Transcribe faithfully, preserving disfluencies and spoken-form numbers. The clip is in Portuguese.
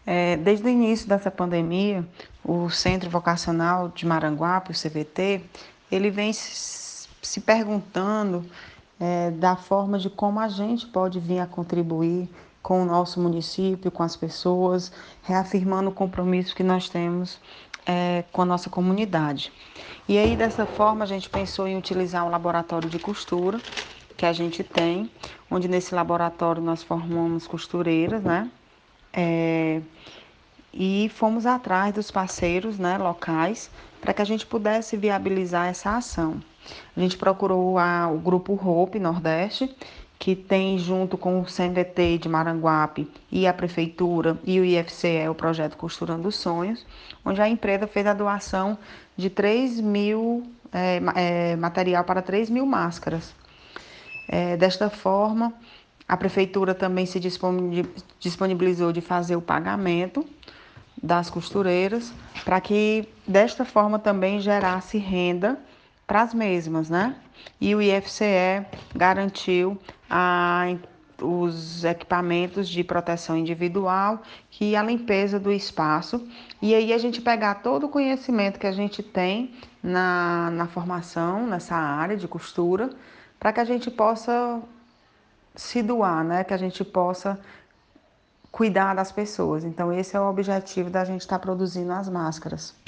É, desde o início dessa pandemia, o Centro Vocacional de Maranguape, o C V T, ele vem se, se perguntando é, da forma de como a gente pode vir a contribuir com o nosso município, com as pessoas, reafirmando o compromisso que nós temos é, com a nossa comunidade. E aí, dessa forma, a gente pensou em utilizar um laboratório de costura que a gente tem, onde nesse laboratório nós formamos costureiras, né? É, e fomos atrás dos parceiros, né, locais para que a gente pudesse viabilizar essa ação. A gente procurou a, o Grupo Hope Nordeste, que tem junto com o C M B T de Maranguape e a Prefeitura e o I F C E, o projeto Costurando Sonhos, onde a empresa fez a doação de três mil, é, é, material para três mil máscaras. É, desta forma, a Prefeitura também se disponibilizou de fazer o pagamento das costureiras, para que desta forma também gerasse renda para as mesmas, né? E o I F C E garantiu a, os equipamentos de proteção individual e a limpeza do espaço. E aí a gente pegar todo o conhecimento que a gente tem na, na formação, nessa área de costura, para que a gente possa se doar, né? Que a gente possa cuidar das pessoas. Então, esse é o objetivo da gente estar produzindo as máscaras.